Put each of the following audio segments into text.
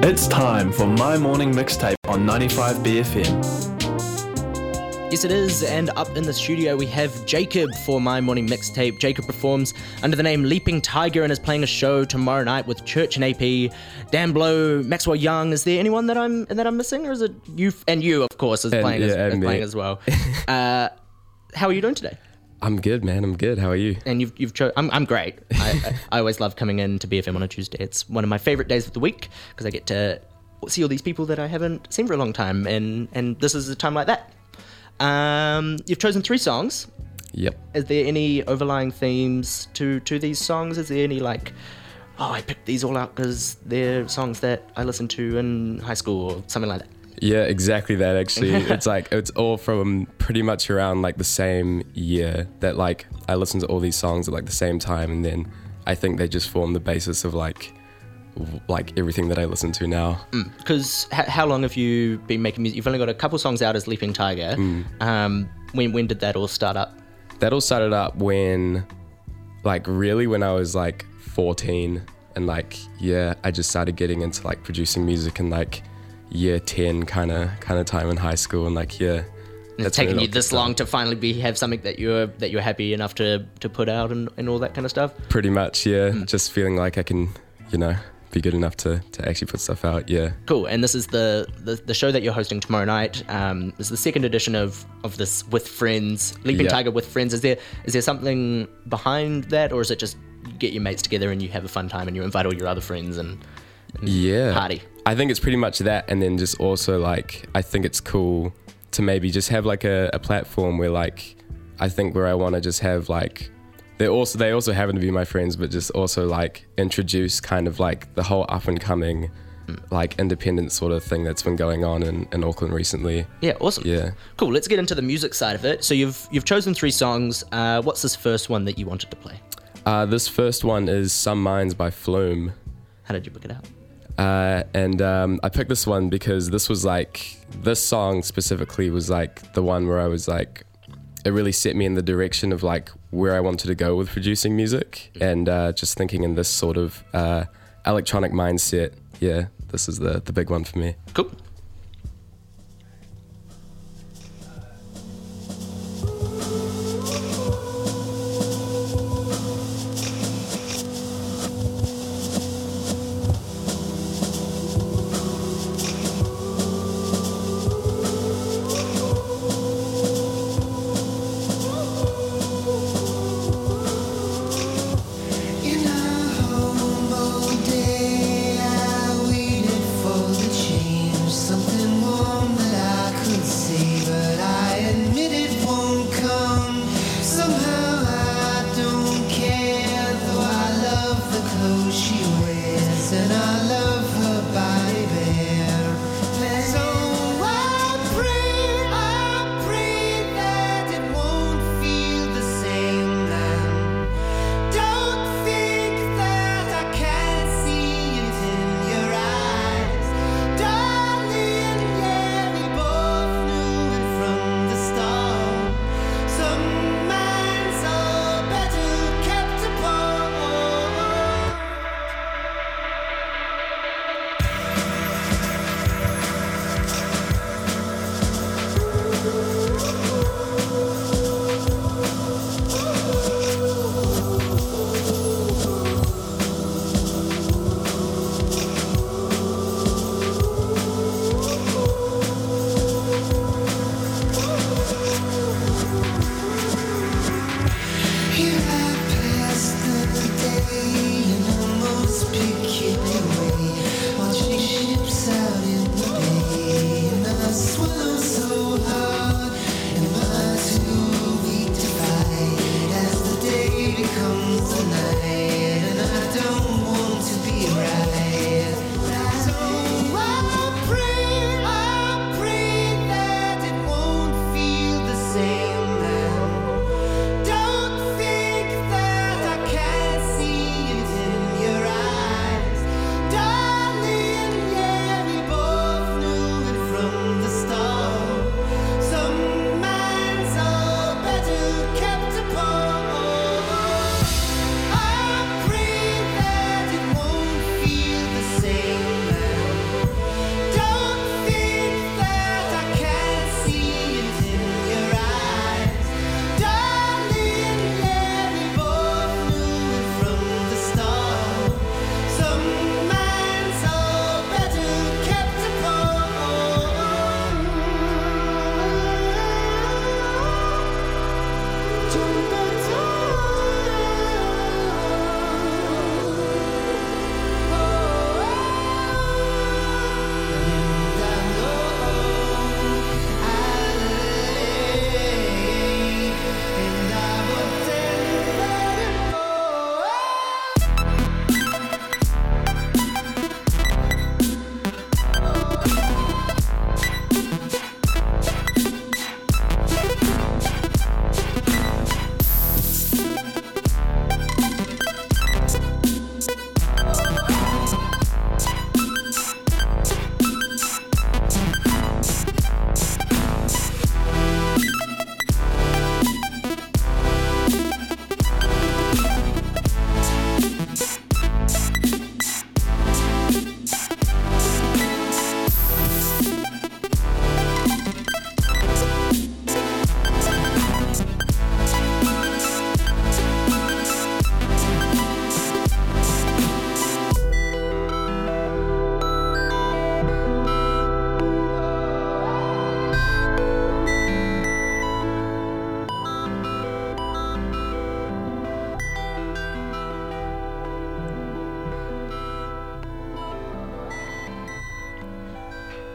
It's time for My Morning Mixtape on 95BFM. Yes, it is, and up in the studio we have Jacob for My Morning Mixtape. Jacob performs under the name Leaping Tiger and is playing a show tomorrow night with Church and AP, Dan Blow, Maxwell Young. Is there anyone that I'm missing, or is it you? And you, of course, is playing as well. How are you doing today? I'm good, man. I'm good. How are you? And I'm great. I always love coming in to BFM on a Tuesday. It's one of my favorite days of the week because I get to see all these people that I haven't seen for a long time, and this is a time like that. You've chosen 3 songs. Yep. Is there any overlying themes to these songs? Is there any I picked these all out because they're songs that I listened to in high school or something like that? Yeah, exactly that, actually. It's all from pretty much around the same year that I listened to all these songs at the same time, and then I think they just form the basis of everything that I listen to now. Because how long have you been making music? You've only got a couple songs out as Leaping Tiger. When did that all start up? That all started up when when I was 14, and I just started getting into producing music in year 10 kind of time in high school, and it's taken you this long to finally have something that you're happy enough to put out and all that kind of stuff? Pretty much, yeah. Just feeling like I can, be good enough to actually put stuff out, yeah. Cool. And this is the show that you're hosting tomorrow night. This is the second edition of this with friends, Leaping Tiger with friends. Is there something behind that, or is it just you get your mates together and you have a fun time and you invite all your other friends and party? I think it's pretty much that, and then just also I think it's cool to maybe just have a platform where I think where I want to just have they also happen to be my friends, but just also introduce kind of the whole up and coming independent sort of thing that's been going on in Auckland recently. Yeah, awesome. Yeah. Cool, let's get into the music side of it. So you've chosen 3 songs. What's this first one that you wanted to play? This first one is Some Minds by Flume. How did you pick it out? I picked this one because this was this song specifically was the one where I was it really set me in the direction of where I wanted to go with producing music, and just thinking in this sort of electronic mindset. Yeah, this is the big one for me. Cool. Day I waited for the change.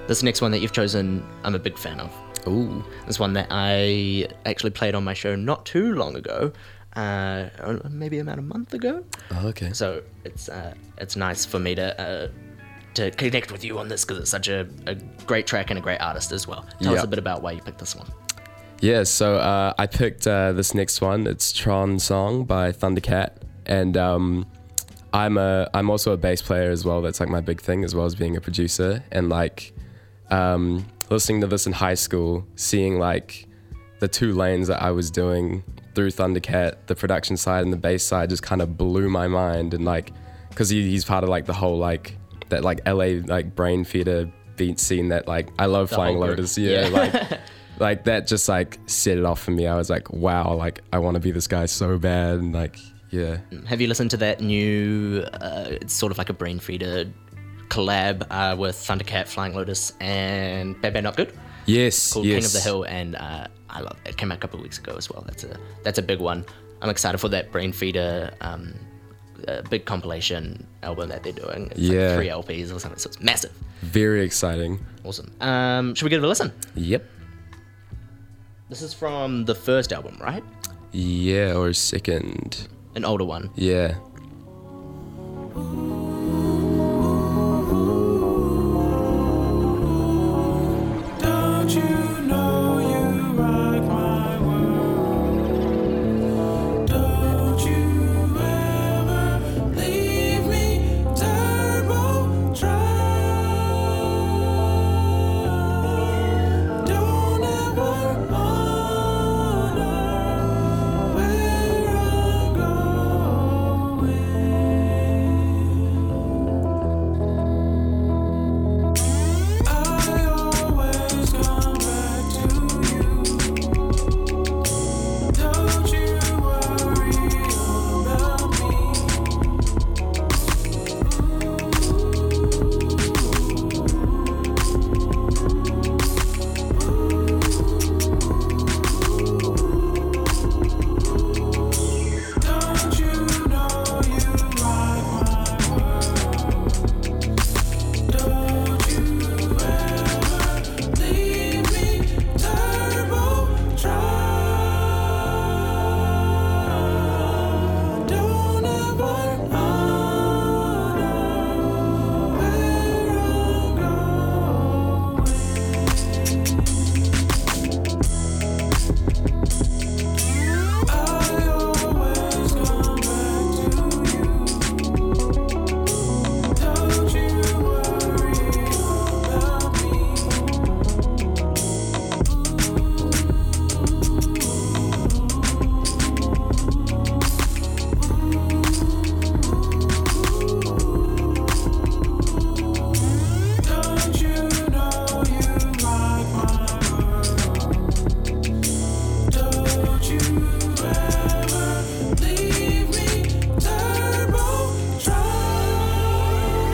This next one that you've chosen, I'm a big fan of. Ooh. This one that I actually played on my show not too long ago, maybe about a month ago. Oh, okay. So it's nice for me to connect with you on this because it's such a great track and a great artist as well. Tell us a bit about why you picked this one. Yeah, so I picked this next one. It's Tron Song by Thundercat, and I'm also a bass player as well. That's like my big thing, as well as being a producer. And like listening to this in high school, seeing like the two lanes that I was doing through Thundercat, the production side and the bass side, just kind of blew my mind. And like, because he's part of like the whole like that like LA like brain theater beat scene that like I love Flying Lotus. Yeah. like that just like set it off for me. I was like, wow, like I want to be this guy so bad. And like, yeah. Have you listened to that new, it's sort of like a brain feeder collab with Thundercat, Flying Lotus, and Bad Bad Not Good? Yes, called yes. King of the Hill, and I love it. It came out a couple of weeks ago as well. That's a big one. I'm excited for that brain feeder big compilation album that they're doing. It's like 3 LPs or something, so it's massive. Very exciting. Awesome. Should we give it a listen? Yep. This is from the first album, right? Yeah, or second. An older one. Yeah. Don't you know you rock my world? Don't you ever leave me turbo dry. Don't ever honor where I'm going. I always come back to you. Don't you worry about me. Don't you know you rock my world? Don't you ever leave me turbo dry. Don't ever honor where I'm going. I always come back to you. Don't you worry about me. Don't you know you rock my world? Don't you ever leave me turbo dry.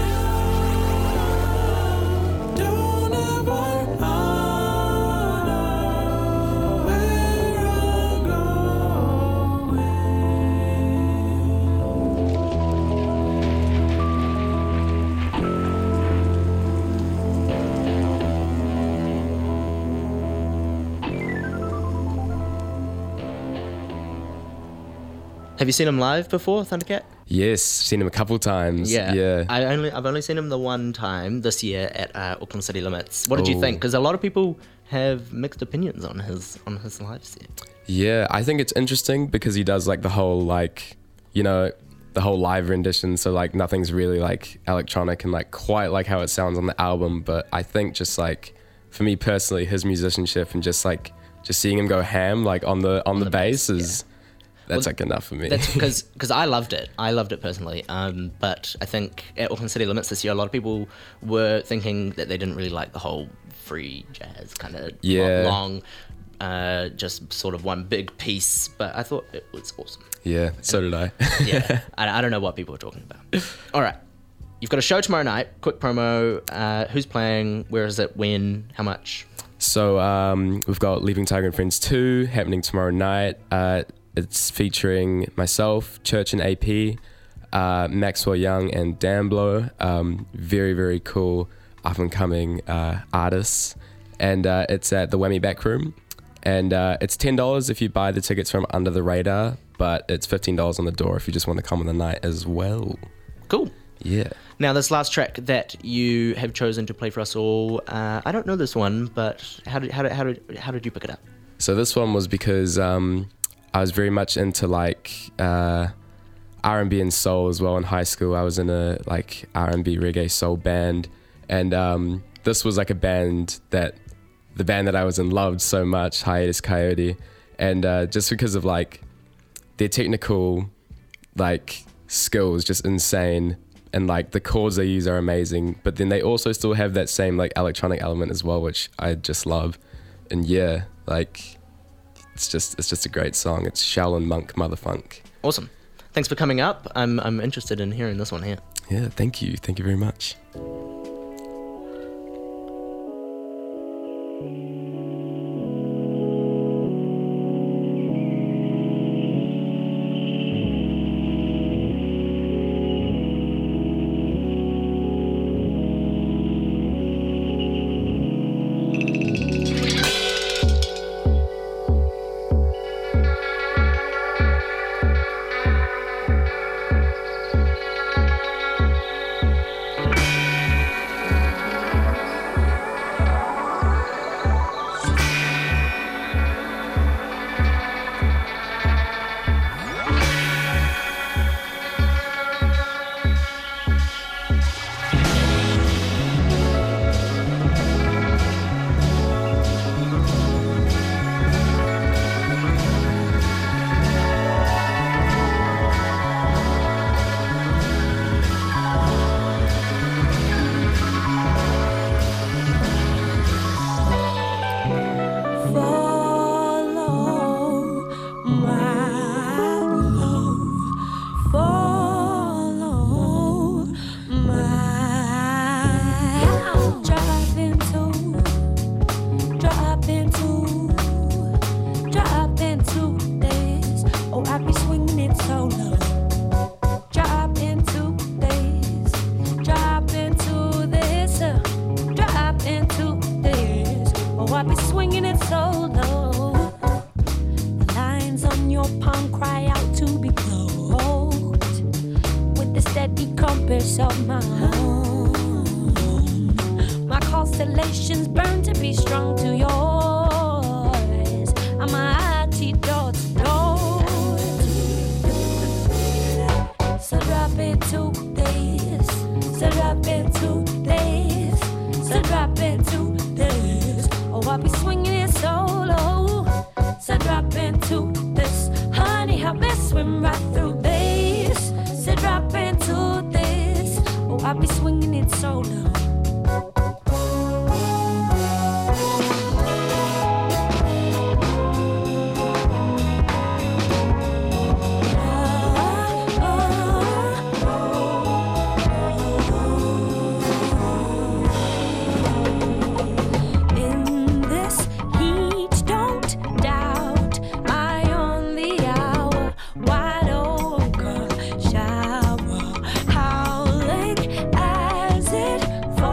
Don't ever honor where I'm Have you seen him live before, Thundercat? Yes, seen him a couple times. Yeah. Yeah. I've only seen him the one time this year at Auckland City Limits. What did you Oh. think? Because a lot of people have mixed opinions on his live set. Yeah, I think it's interesting because he does like the whole like, you know, the whole live rendition. So like nothing's really like electronic and like quite like how it sounds on the album. But I think just like for me personally, his musicianship and just seeing him go ham like on the bass is that's like enough for me. That's because I loved it. I loved it personally. But I think at Auckland City Limits this year, a lot of people were thinking that they didn't really like the whole free jazz kind of Yeah. long, just sort of one big piece. But I thought it was awesome. Yeah, so did I. Yeah, I don't know what people were talking about. All right, you've got a show tomorrow night. Quick promo. Who's playing? Where is it? When? How much? So we've got Leaping Tiger and Friends 2 happening tomorrow night. It's featuring myself, Church and AP, Maxwell Young, and Dan Blow. Very, very cool. up and coming artists, and it's at the Whammy Back Room, and it's $10 if you buy the tickets from Under the Radar, but it's $15 on the door if you just want to come on the night as well. Cool. Yeah. Now, this last track that you have chosen to play for us all, I don't know this one, but how did you pick it up? So this one was because I was very much into like R&B and soul as well in high school. I was in a like R&B reggae soul band, and this was like the band that I was in loved so much, Hiatus Coyote, and just because of like their technical like skills, just insane, and like the chords they use are amazing, but then they also still have that same like electronic element as well, which I just love. And yeah, like it's just a great song. It's Shaolin Monk Motherfunk. Awesome. Thanks for coming up. I'm interested in hearing this one here. Yeah, thank you very much. Fall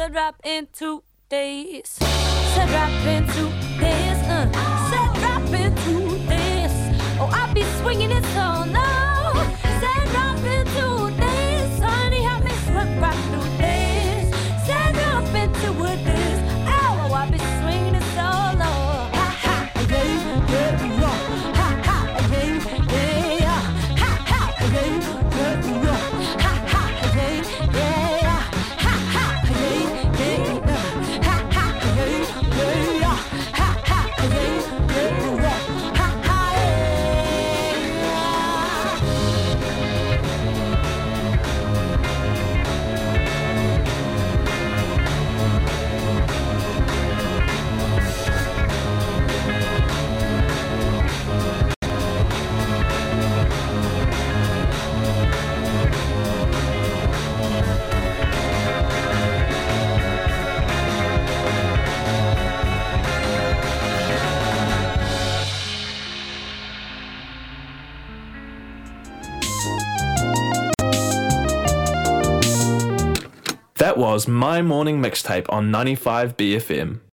said rap in 2 days. Said rap in 2 days. Said rap in 2 days. Oh, I'll be swinging it so low. Said rap in 2 days. Honey, help me swing rap 2 days. Said rap in 2 days. Oh, I'll be swinging it so low. Ha ha, yeah, yeah, yeah. Ha ha, yeah, yeah. Ha ha, yeah, yeah. Ha ha, yeah, yeah. Ha ha, yeah, yeah. Ha ha, yeah, yeah. Ha ha, yeah, yeah. Ha ha, That was My Morning Mixtape on 95 BFM.